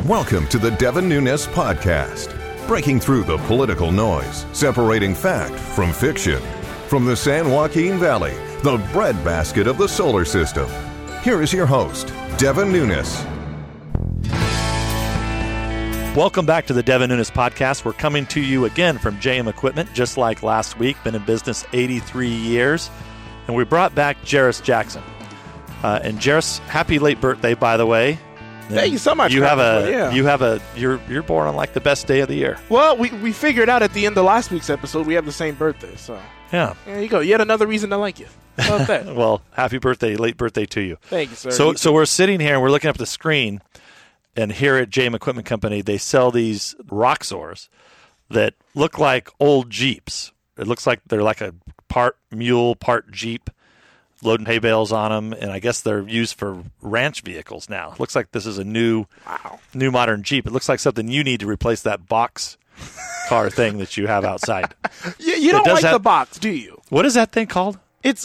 Welcome to the Devin Nunes Podcast, breaking through the political noise, separating fact from fiction. From the San Joaquin Valley, the breadbasket of the solar system. Here is your host, Devin Nunes. Welcome back to the Devin Nunes Podcast. We're coming to you again from JM Equipment, just like last week. Been in business 83 years. And we brought back Jairus Jackson. And Jairus, happy late birthday, by the way. Thank you so much. You're born on like the best day of the year. Well, we figured out at the end of last week's episode we have the same birthday, so yeah. There you go. Yet another reason to like you. How about that? Well, happy birthday, late birthday to you. Thank you, sir. So we're sitting here and we're looking up at the screen, and here at JM Equipment Company, they sell these Roxors that look like old Jeeps. It looks like they're like a part mule, part Jeep, loading hay bales on them, and I guess they're used for ranch vehicles now. It looks like this is a new modern Jeep. It looks like something you need to replace that box car thing that you have outside. You don't like the box, do you? What is that thing called? It's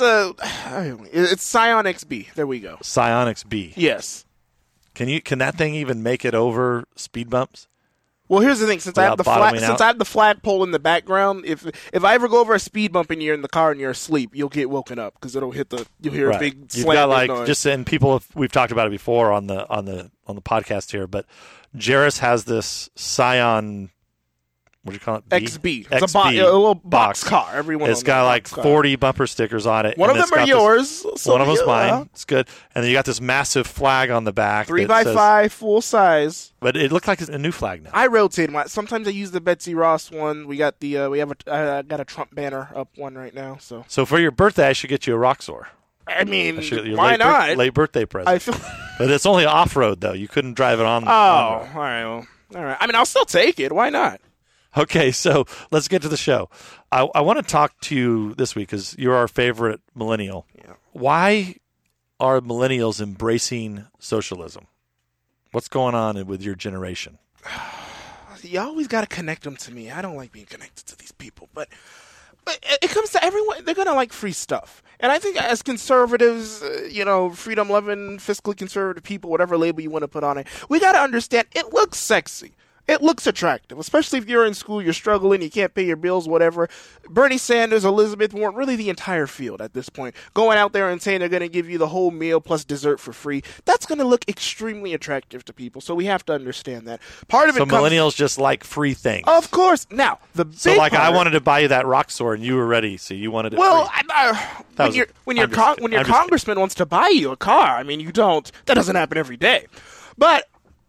Scion XB. There we go. Scion XB. Yes. Can that thing even make it over speed bumps? Well, here's the thing. Since I have the flagpole in the background, if I ever go over a speed bump and you're in the car and you're asleep, you'll get woken up because you'll hear a big slam noise. And we've talked about it before on the podcast here, but Jairus has this Scion. What do you call it? XB. It's a little box car. It's got like 40 bumper stickers on it. One of them are yours. One of them's mine. It's good. And then you got this massive flag on the back. 3x5, full size. But it looked like it's a new flag now. I rotate mine. Sometimes I use the Betsy Ross one. I got a Trump banner up one right now. So for your birthday, I should get you a Roxor. I mean, why not? Late birthday present. But it's only off-road, though. You couldn't drive it on. All right. All right. I mean, I'll still take it. Why not? Okay, so let's get to the show. I want to talk to you this week because you're our favorite millennial. Yeah. Why are millennials embracing socialism? What's going on with your generation? You always got to connect them to me. I don't like being connected to these people, but it comes to everyone. They're going to like free stuff. And I think as conservatives, freedom-loving, fiscally conservative people, whatever label you want to put on it, we got to understand it looks sexy. It looks attractive, especially if you're in school, you're struggling, you can't pay your bills, whatever. Bernie Sanders, Elizabeth Warren, really the entire field at this point, going out there and saying they're going to give you the whole meal plus dessert for free. That's going to look extremely attractive to people, so we have to understand that. Millennials just like free things. Of course. Now, I wanted to buy you that Roxor, and you were ready, so you wanted it free. When your congressman wants to buy you a car, I mean, you don't. That doesn't happen every day. But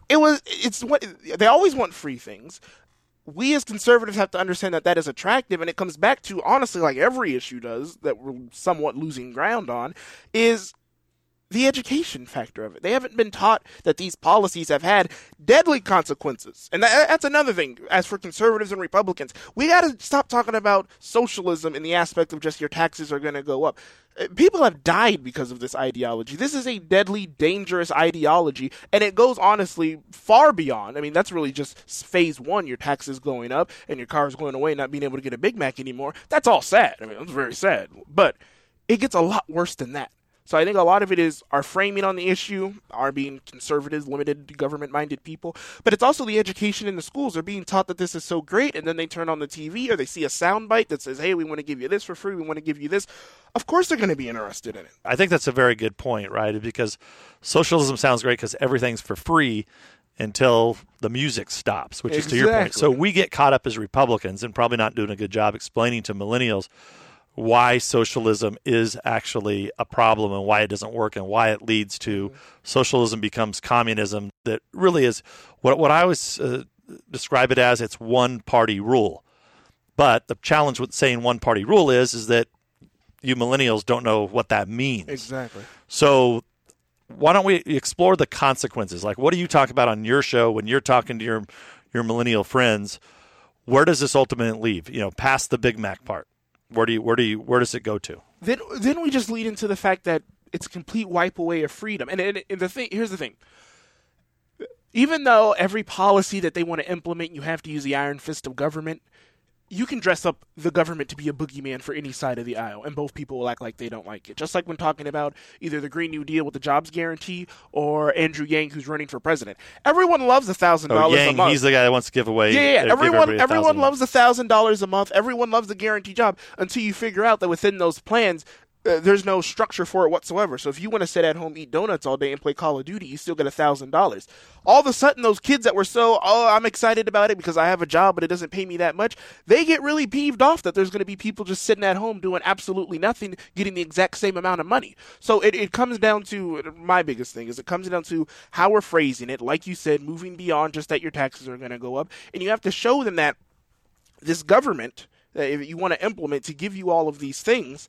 they always want free things. We as conservatives have to understand that is attractive, and it comes back to, honestly, like every issue does that we're somewhat losing ground on, is the education factor of it. They haven't been taught that these policies have had deadly consequences. And that's another thing. As for conservatives and Republicans, we got to stop talking about socialism in the aspect of just your taxes are going to go up. People have died because of this ideology. This is a deadly, dangerous ideology, and it goes, honestly, far beyond. I mean, that's really just phase one, your taxes going up and your cars going away, not being able to get a Big Mac anymore. That's all sad. I mean, it's very sad. But it gets a lot worse than that. So I think a lot of it is our framing on the issue, our being conservatives, limited government-minded people. But it's also the education in the schools. They're being taught that this is so great, and then they turn on the TV or they see a soundbite that says, hey, we want to give you this for free, we want to give you this. Of course they're going to be interested in it. I think that's a very good point, right? Because socialism sounds great because everything's for free until the music stops, which is to your point. So we get caught up as Republicans and probably not doing a good job explaining to millennials why socialism is actually a problem and why it doesn't work and why it leads to socialism becomes communism. That really is what I always describe it as. It's one-party rule. But the challenge with saying one-party rule is that you millennials don't know what that means. Exactly. So why don't we explore the consequences? Like, what do you talk about on your show when you're talking to your millennial friends? Where does this ultimately leave? Past the Big Mac part. Where does it go to? Then we just lead into the fact that it's a complete wipe away of freedom. And here's the thing. Even though every policy that they want to implement, you have to use the iron fist of government, you can dress up the government to be a boogeyman for any side of the aisle, and both people will act like they don't like it. Just like when talking about either the Green New Deal with the jobs guarantee or Andrew Yang, who's running for president. Everyone loves $1,000 a month. He's the guy that wants to give away. Yeah. Everyone loves $1,000 a month. Everyone loves the guarantee job until you figure out that within those plans, there's no structure for it whatsoever. So if you want to sit at home, eat donuts all day, and play Call of Duty, you still get $1,000. All of a sudden, those kids that were I'm excited about it because I have a job, but it doesn't pay me that much, they get really peeved off that there's going to be people just sitting at home doing absolutely nothing, getting the exact same amount of money. So it comes down to, my biggest thing is it comes down to how we're phrasing it. Like you said, moving beyond just that your taxes are going to go up. And you have to show them that this government, if you want to implement to give you all of these things,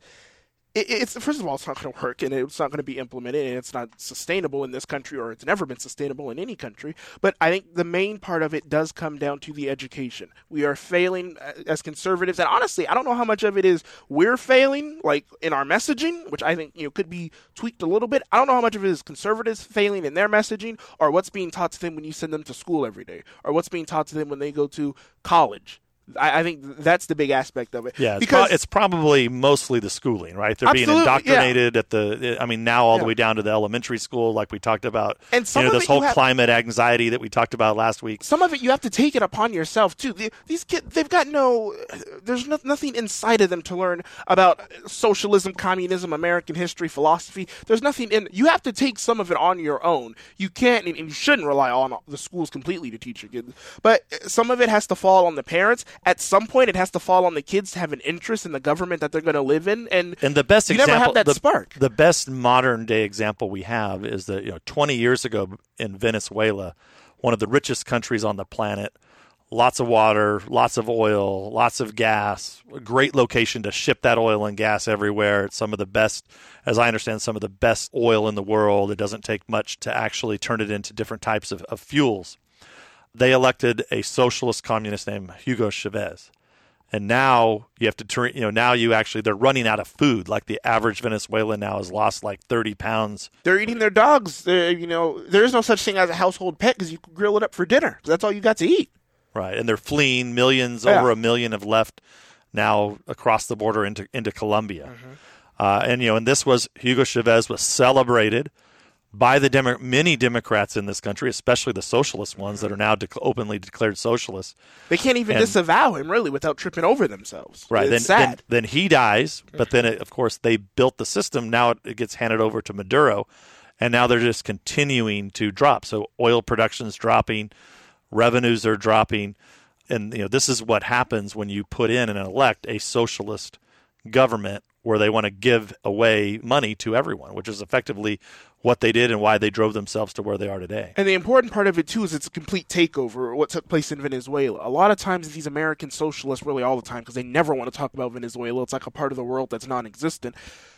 it's first of all, it's not going to work, and it's not going to be implemented, and it's not sustainable in this country, or it's never been sustainable in any country. But I think the main part of it does come down to the education. We are failing as conservatives, and honestly, I don't know how much of it is we're failing, like in our messaging, which I think could be tweaked a little bit. I don't know how much of it is conservatives failing in their messaging, or what's being taught to them when you send them to school every day, or what's being taught to them when they go to college. I think that's the big aspect of it. Yeah, it's probably mostly the schooling, right? They're being indoctrinated at now all the way down to the elementary school, like we talked about. And this whole climate anxiety that we talked about last week. Some of it you have to take it upon yourself too. These kids, they've got there's nothing inside of them to learn about socialism, communism, American history, philosophy. There's nothing in. You have to take some of it on your own. You can't, and you shouldn't rely on the schools completely to teach your kids. But some of it has to fall on the parents. At some point, it has to fall on the kids to have an interest in the government that they're going to live in, and the best you example, never have that spark. The best modern day example we have is that 20 years ago in Venezuela, one of the richest countries on the planet, lots of water, lots of oil, lots of gas, a great location to ship that oil and gas everywhere. It's some of the best, as I understand, some of the best oil in the world. It doesn't take much to actually turn it into different types of fuels. They elected a socialist communist named Hugo Chavez. And now you have to turn, they're running out of food. Like the average Venezuelan now has lost like 30 pounds. They're eating their dogs. There is no such thing as a household pet because you can grill it up for dinner. That's all you got to eat. Right. And they're fleeing. Over 1 million have left now across the border into Colombia. Mm-hmm. And this was, Hugo Chavez was celebrated by the many Democrats in this country, especially the socialist ones that are now openly declared socialists. They can't even disavow him, really, without tripping over themselves. Right. It's sad. Then he dies, but then, of course, they built the system. Now it gets handed over to Maduro, and now they're just continuing to drop. So oil production's dropping, revenues are dropping, and this is what happens when you put in and elect a socialist government where they want to give away money to everyone, which is effectively what they did and why they drove themselves to where they are today. And the important part of it, too, is it's a complete takeover of what took place in Venezuela. A lot of times these American socialists, really all the time, because they never want to talk about Venezuela, it's like a part of the world that's non-existent.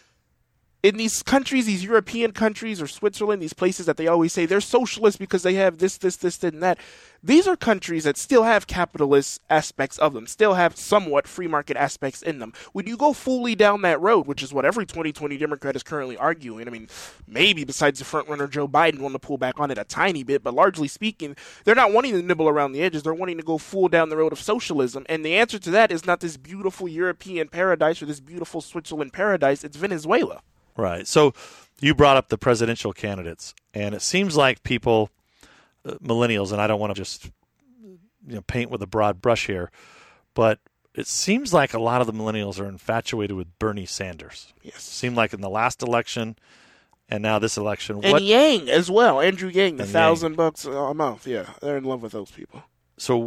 In these countries, these European countries or Switzerland, these places that they always say they're socialist because they have this, and that. These are countries that still have capitalist aspects of them, still have somewhat free market aspects in them. When you go fully down that road, which is what every 2020 Democrat is currently arguing, I mean, maybe besides the frontrunner Joe Biden wanting to pull back on it a tiny bit, but largely speaking, they're not wanting to nibble around the edges. They're wanting to go full down the road of socialism. And the answer to that is not this beautiful European paradise or this beautiful Switzerland paradise. It's Venezuela. Right. So you brought up the presidential candidates, and it seems like people, millennials, and I don't want to just paint with a broad brush here, but it seems like a lot of the millennials are infatuated with Bernie Sanders. Yes. Seemed like in the last election and now this election. And Yang as well. Andrew Yang, the $1,000 a month. Yeah, they're in love with those people. So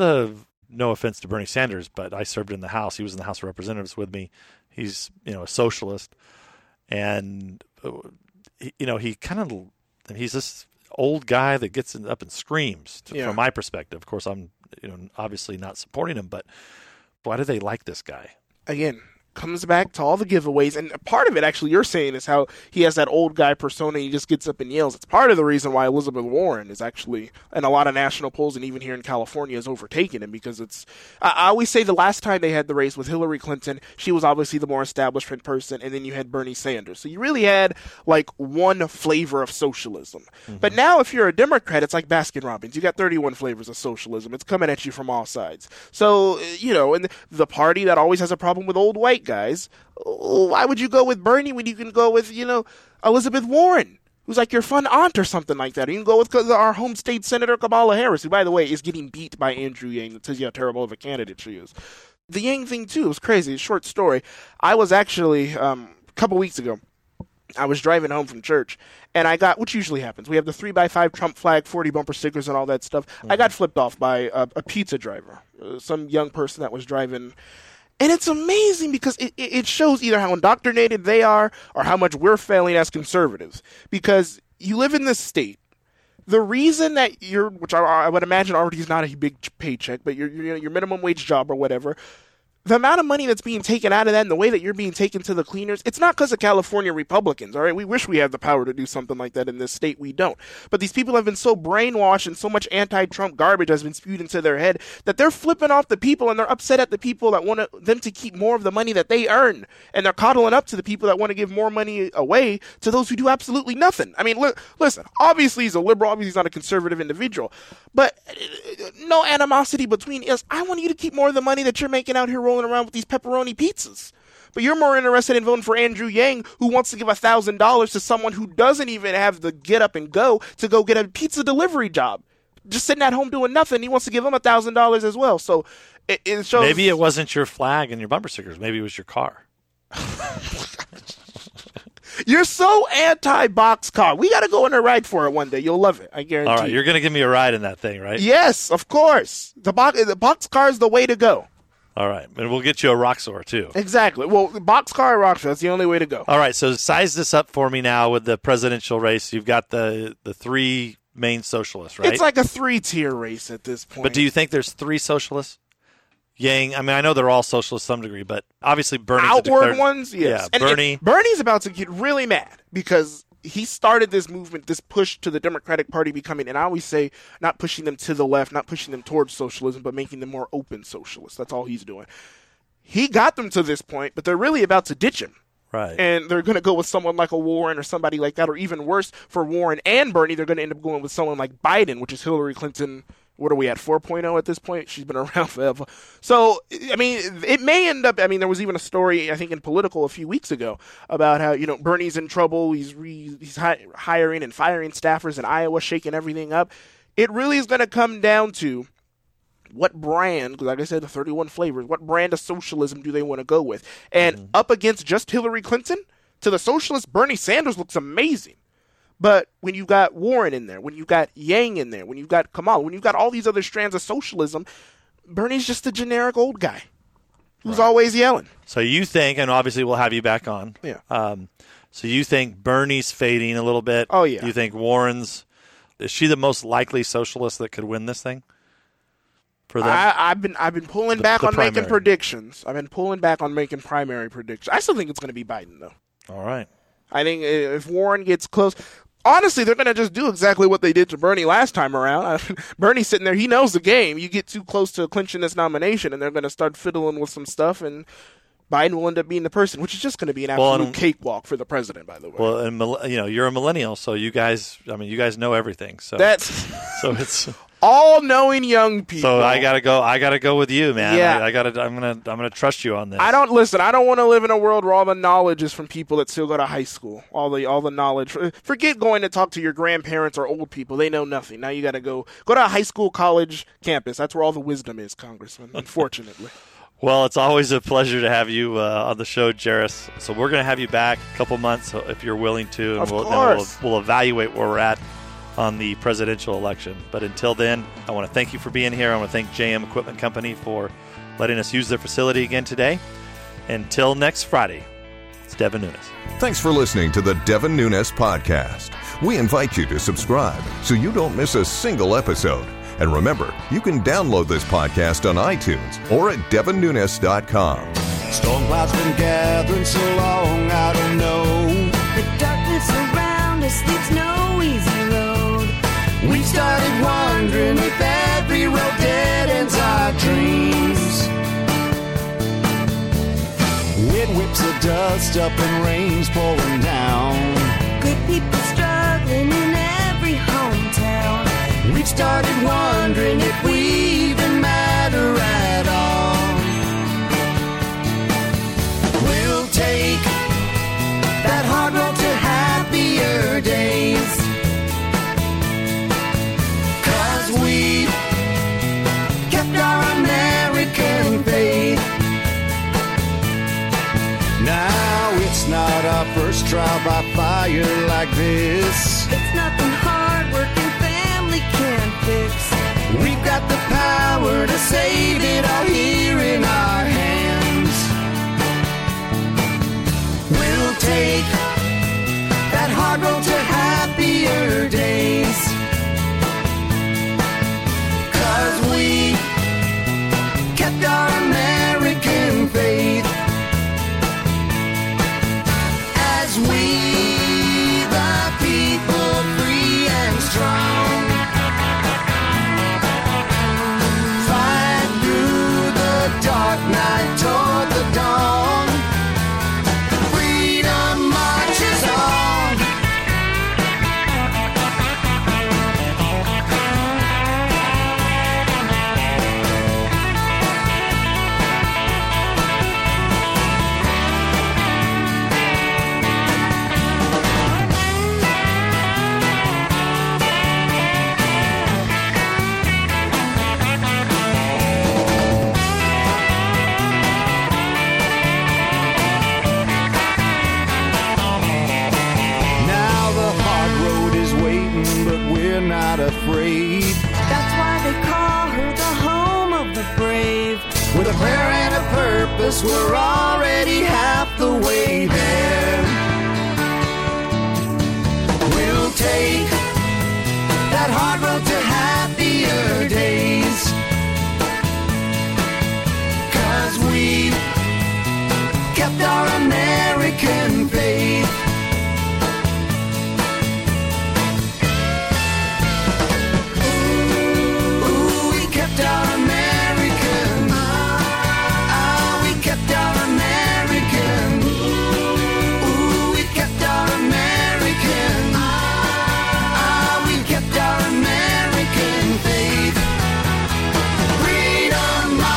no offense to Bernie Sanders, but I served in the House. He was in the House of Representatives with me. He's, a socialist. And, he's this old guy that gets up and screams from my perspective. Of course, I'm, obviously not supporting him, but why do they like this guy? Again, comes back to all the giveaways, and part of it, actually, you're saying is how he has that old guy persona. He just gets up and yells. It's part of the reason why Elizabeth Warren is actually, in a lot of national polls and even here in California, has overtaken him, because it's. I always say the last time they had the race with Hillary Clinton, she was obviously the more establishment person, and then you had Bernie Sanders. So you really had like one flavor of socialism. Mm-hmm. But now, if you're a Democrat, it's like Baskin Robbins. You got 31 flavors of socialism. It's coming at you from all sides. So and the party that always has a problem with old white guys, why would you go with Bernie when you can go with, Elizabeth Warren, who's like your fun aunt or something like that? You can go with our home state senator, Kamala Harris, who, by the way, is getting beat by Andrew Yang. That tells you how terrible of a candidate she is. The Yang thing, too, was crazy. Short story. I was actually, a couple weeks ago, I was driving home from church, and I got, which usually happens, we have the 3x5 Trump flag, 40 bumper stickers, and all that stuff. Mm-hmm. I got flipped off by a pizza driver, some young person that was driving. And it's amazing because it shows either how indoctrinated they are or how much we're failing as conservatives. Because you live in this state. The reason that which I would imagine already is not a big paycheck, but your minimum wage job or whatever, the amount of money that's being taken out of that and the way that you're being taken to the cleaners, it's not because of California Republicans, all right? We wish we had the power to do something like that in this state. We don't. But these people have been so brainwashed and so much anti-Trump garbage has been spewed into their head that they're flipping off the people, and they're upset at the people that want them to keep more of the money that they earn. And they're coddling up to the people that want to give more money away to those who do absolutely nothing. I mean, listen, obviously he's a liberal, obviously he's not a conservative individual, but no animosity between us. I want you to keep more of the money that you're making out here rolling around with these pepperoni pizzas. But you're more interested in voting for Andrew Yang, who wants to give $1,000 to someone who doesn't even have the get up and go to go get a pizza delivery job. Just sitting at home doing nothing. He wants to give him $1,000 as well. So it shows. Maybe it wasn't your flag and your bumper stickers. Maybe it was your car. You're so anti-boxcar. We got to go on a ride for it one day. You'll love it. I guarantee. All right, you're going to give me a ride in that thing, right? Yes, of course. The boxcar is the way to go. All right, and we'll get you a Roxor, too. Exactly. Well, the boxcar or Roxor, that's the only way to go. All right, so size this up for me now with the presidential race. You've got the three main socialists, right? It's like a 3-tier race at this point. But do you think there's 3 socialists? Yang, I mean, I know they're all socialists to some degree, but obviously Bernie's outward ones, yes. Yeah, and Bernie's about to get really mad because he started this movement, this push to the Democratic Party becoming, and I always say, not pushing them to the left, not pushing them towards socialism, but making them more open socialists. That's all he's doing. He got them to this point, but they're really about to ditch him. Right. And they're going to go with someone like a Warren or somebody like that, or even worse, for Warren and Bernie, they're going to end up going with someone like Biden, which is Hillary Clinton. What are we at, 4.0 at this point? She's been around forever. So, I mean, it may end up, I mean, there was even a story, I think, in Political a few weeks ago about how, Bernie's in trouble. He's hiring and firing staffers in Iowa, shaking everything up. It really is going to come down to what brand, because like I said, the 31 flavors, what brand of socialism do they want to go with? And up against just Hillary Clinton, to the socialist, Bernie Sanders looks amazing. But when you've got Warren in there, when you've got Yang in there, when you've got Kamala, when you've got all these other strands of socialism, Bernie's just a generic old guy who's always yelling. So you think, and obviously we'll have you back on. Yeah. So you think Bernie's fading a little bit? Oh, yeah. You think Warren's, is she the most likely socialist that could win this thing? For them? I've been pulling back on making predictions. I've been pulling back on making primary predictions. I still think it's going to be Biden, though. All right. I think if Warren gets close, honestly, they're going to just do exactly what they did to Bernie last time around. Bernie's sitting there. He knows the game. You get too close to clinching this nomination, and they're going to start fiddling with some stuff, and Biden will end up being the person, which is just going to be an absolute cakewalk for the president, by the way. Well, and you're a millennial, so you guys know everything. So it's all-knowing young people. So I gotta go with you, man. Yeah. I'm gonna trust you on this. I don't want to live in a world where all the knowledge is from people that still go to high school. All the knowledge. Forget going to talk to your grandparents or old people. They know nothing. Now you got to go to a high school, college campus. That's where all the wisdom is, Congressman, unfortunately. Well, it's always a pleasure to have you on the show, Jairus. So we're going to have you back a couple months if you're willing to, and we'll evaluate where we're at on the presidential election. But until then, I want to thank you for being here. I want to thank JM Equipment Company for letting us use their facility again today. Until next Friday, it's Devin Nunes. Thanks for listening to the Devin Nunes Podcast. We invite you to subscribe so you don't miss a single episode. And remember, you can download this podcast on iTunes or at devinnunes.com. Storm clouds been gathering so long, I don't know. The darkness around us leaves no easy road. We started wondering if every road dead ends our dreams. Wind whips the dust up and rain's pouring down. Good people struggling in every hometown. We've started wondering if we even matter at all. We'll take that hard road to happier days, 'cause we kept our American faith. Now it's not our first trial by fire like this. It's nothing hard working family can't fix. We've got the power to save it all here in our hands. We'll take that hard road to happier days, 'cause we kept our American faith. As we, the people, free and strong, fight through the dark night toward the dawn. Freedom marches on. Not afraid. That's why they call her the home of the brave. With a prayer and a purpose, we're already half the way there. We'll take that hard road to happier days, 'cause we kept our American faith.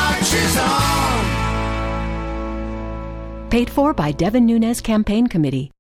Paid for by Devin Nunes Campaign Committee.